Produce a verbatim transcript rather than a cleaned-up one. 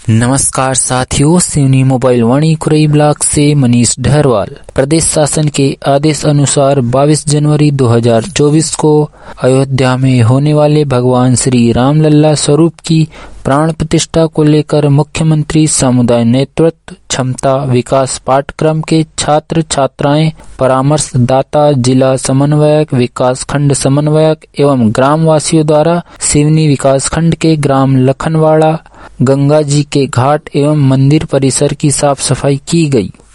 नमस्कार साथियों, Seoni mobile Vani Kurai block से मनीष ढहरवाल। प्रदेश शासन के आदेश अनुसार बाईस जनवरी दो हज़ार चौबीस को अयोध्या में होने वाले भगवान श्री रामलला स्वरूप की प्राण प्रतिष्ठा को लेकर मुख्यमंत्री समुदाय नेतृत्व क्षमता विकास पाठ्यक्रम के छात्र छात्राएं, परामर्शदाता, जिला समन्वयक, विकास खंड समन्वयक एवं ग्रामवासियों द्वारा सिवनी विकास खंड के ग्राम लखनवाड़ा, गंगा जी के घाट एवं मंदिर परिसर की साफ सफाई की गई।